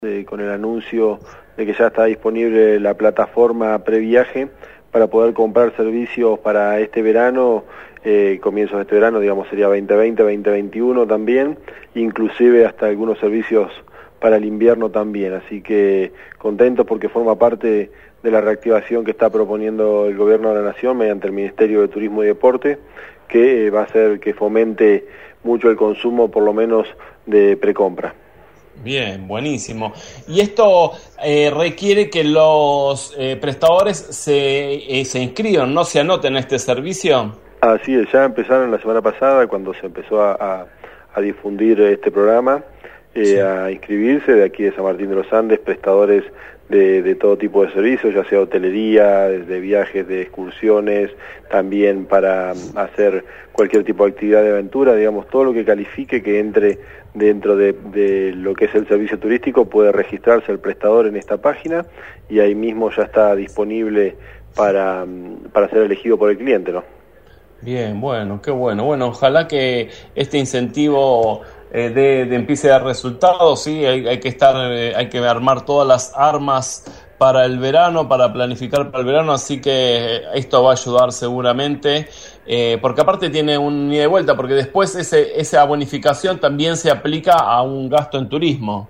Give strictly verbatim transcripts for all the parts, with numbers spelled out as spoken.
Eh, con el anuncio de que ya está disponible la plataforma previaje para poder comprar servicios para este verano, eh, comienzos de este verano, digamos sería veinte veinte, veinte veintiuno también, inclusive hasta algunos servicios para el invierno también, así que contentos porque forma parte de la reactivación que está proponiendo el Gobierno de la Nación mediante el Ministerio de Turismo y Deporte, que eh, va a hacer que fomente mucho el consumo, por lo menos de precompra. Bien, buenísimo. Y esto eh, requiere que los eh, prestadores se, eh, se inscriban, ¿no? Se anoten a este servicio. Así es, ya empezaron la semana pasada cuando se empezó a, a, a difundir este programa, eh, sí. a inscribirse de aquí de San Martín de los Andes, prestadores de, de todo tipo de servicios, ya sea hotelería, de viajes, de excursiones, también para hacer cualquier tipo de actividad de aventura, digamos, todo lo que califique que entre dentro de, de lo que es el servicio turístico puede registrarse el prestador en esta página y ahí mismo ya está disponible para, para ser elegido por el cliente, ¿no? Bien, bueno, qué bueno. Bueno, ojalá que este incentivo eh, de, de empiece a dar resultados, sí, hay, hay que estar, eh, hay que armar todas las armas para el verano, para planificar para el verano, así que esto va a ayudar seguramente, eh, porque aparte tiene un ida y vuelta, porque después ese, esa bonificación también se aplica a un gasto en turismo.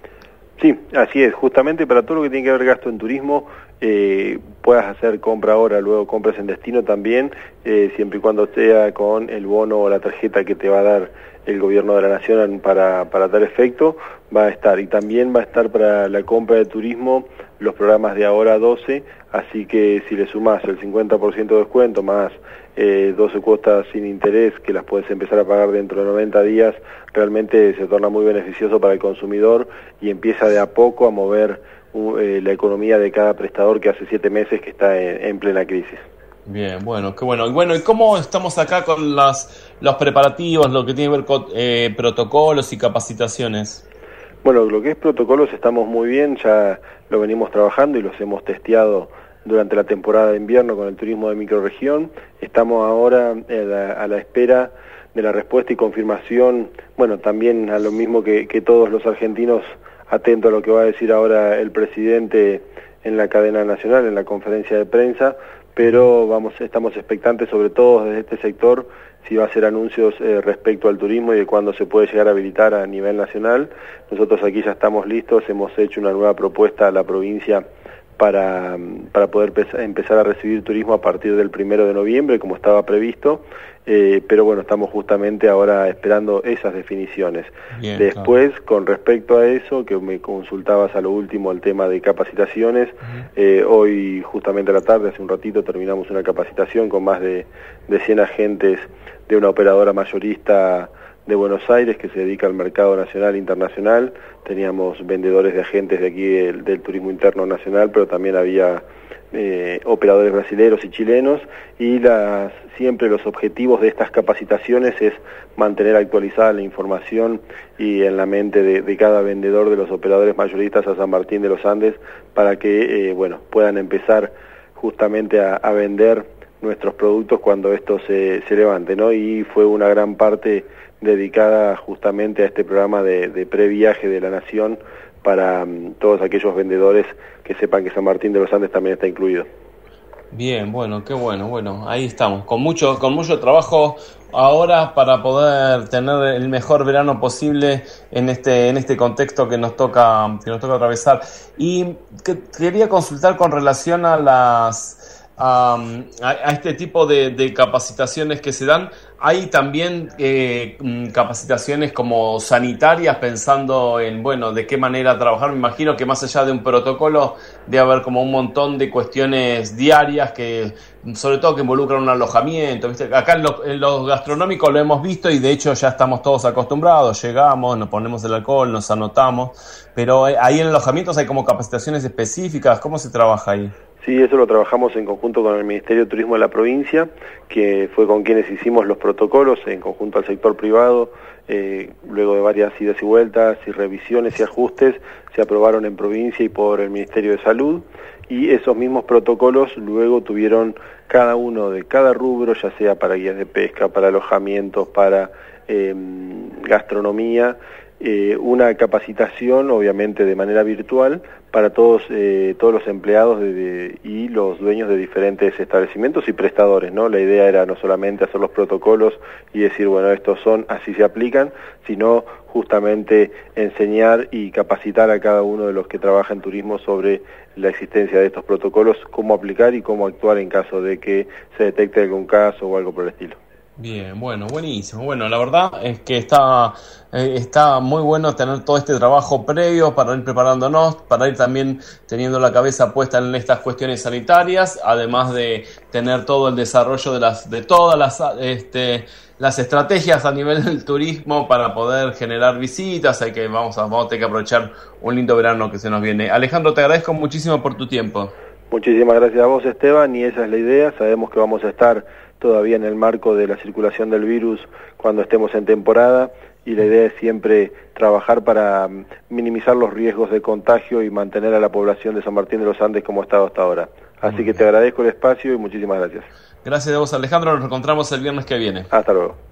Sí, así es, justamente para todo lo que tiene que ver gasto en turismo, eh, puedas hacer compra ahora, luego compras en destino también, eh, siempre y cuando sea con el bono o la tarjeta que te va a dar el Gobierno de la Nación para, para tal efecto, va a estar. Y también va a estar para la compra de turismo los programas de Ahora doce, así que si le sumás el cincuenta por ciento de descuento más eh, doce cuotas sin interés que las puedes empezar a pagar dentro de noventa días, realmente se torna muy beneficioso para el consumidor y empieza de a poco a mover uh, eh, la economía de cada prestador que hace siete meses que está en, en plena crisis. Bien, bueno, qué bueno. Y bueno, ¿y cómo estamos acá con las, los preparativos, lo que tiene que ver con eh, protocolos y capacitaciones? Bueno, lo que es protocolos estamos muy bien, ya lo venimos trabajando y los hemos testeado durante la temporada de invierno con el turismo de microrregión. Estamos ahora a la, a la espera de la respuesta y confirmación, bueno, también a lo mismo que, que todos los argentinos, atentos a lo que va a decir ahora el presidente en la cadena nacional, en la conferencia de prensa, pero vamos, estamos expectantes sobre todo desde este sector si va a hacer anuncios eh, respecto al turismo y de cuándo se puede llegar a habilitar a nivel nacional. Nosotros aquí ya estamos listos, hemos hecho una nueva propuesta a la provincia para, para poder empezar a recibir turismo a partir del primero de noviembre, como estaba previsto, eh, pero bueno, estamos justamente ahora esperando esas definiciones. Bien, Después, claro. Con respecto a eso, que me consultabas a lo último el tema de capacitaciones, uh-huh. eh, hoy justamente a la tarde, hace un ratito, terminamos una capacitación con más de, de cien agentes de una operadora mayorista de Buenos Aires que se dedica al mercado nacional e internacional. Teníamos vendedores de agentes de aquí del, del turismo interno nacional, pero también había eh, operadores brasileños y chilenos, y las, siempre los objetivos de estas capacitaciones es mantener actualizada la información y en la mente de, de cada vendedor de los operadores mayoristas a San Martín de los Andes para que eh, bueno, puedan empezar justamente a, a vender nuestros productos cuando esto se, se levante, ¿no? Y fue una gran parte dedicada justamente a este programa de, de previaje de la Nación para um, todos aquellos vendedores que sepan que San Martín de los Andes también está incluido. Bien, bueno, qué bueno, bueno, ahí estamos, con mucho, con mucho trabajo ahora para poder tener el mejor verano posible en este, en este contexto que nos toca, que nos toca atravesar. Y que, quería consultar con relación a las Um, a, a este tipo de, de capacitaciones que se dan. Hay también eh, capacitaciones como sanitarias, pensando en, bueno, de qué manera trabajar. Me imagino que más allá de un protocolo debe haber como un montón de cuestiones diarias que, sobre todo que involucran un alojamiento, ¿viste? Acá en los, en los gastronómicos lo hemos visto y de hecho ya estamos todos acostumbrados, llegamos, nos ponemos el alcohol, nos anotamos, pero ahí en alojamientos hay como capacitaciones específicas. ¿Cómo se trabaja ahí? Sí, eso lo trabajamos en conjunto con el Ministerio de Turismo de la provincia, que fue con quienes hicimos los protocolos en conjunto al sector privado. Eh, luego de varias idas y vueltas y revisiones y ajustes, se aprobaron en provincia y por el Ministerio de Salud, y esos mismos protocolos luego tuvieron cada uno de cada rubro, ya sea para guías de pesca, para alojamientos, para eh, gastronomía, eh, una capacitación, obviamente de manera virtual, para todos eh, todos los empleados de, de, y los dueños de diferentes establecimientos y prestadores, ¿no? La idea era no solamente hacer los protocolos y decir, bueno, estos son, así se aplican, sino justamente enseñar y capacitar a cada uno de los que trabaja en turismo sobre la existencia de estos protocolos, cómo aplicar y cómo actuar en caso de que se detecte algún caso o algo por el estilo. Bien, bueno, buenísimo. Bueno, la verdad es que está, eh, está muy bueno tener todo este trabajo previo para ir preparándonos, para ir también teniendo la cabeza puesta en estas cuestiones sanitarias, además de tener todo el desarrollo de las de todas las este, las estrategias a nivel del turismo para poder generar visitas. Hay que vamos a vamos a tener que aprovechar un lindo verano que se nos viene. Alejandro, te agradezco muchísimo por tu tiempo. Muchísimas gracias a vos, Esteban, y esa es la idea. Sabemos que vamos a estar todavía en el marco de la circulación del virus cuando estemos en temporada, y la idea es siempre trabajar para minimizar los riesgos de contagio y mantener a la población de San Martín de los Andes como ha estado hasta ahora. Así que te agradezco el espacio y muchísimas gracias. Gracias a vos, Alejandro. Nos encontramos el viernes que viene. Hasta luego.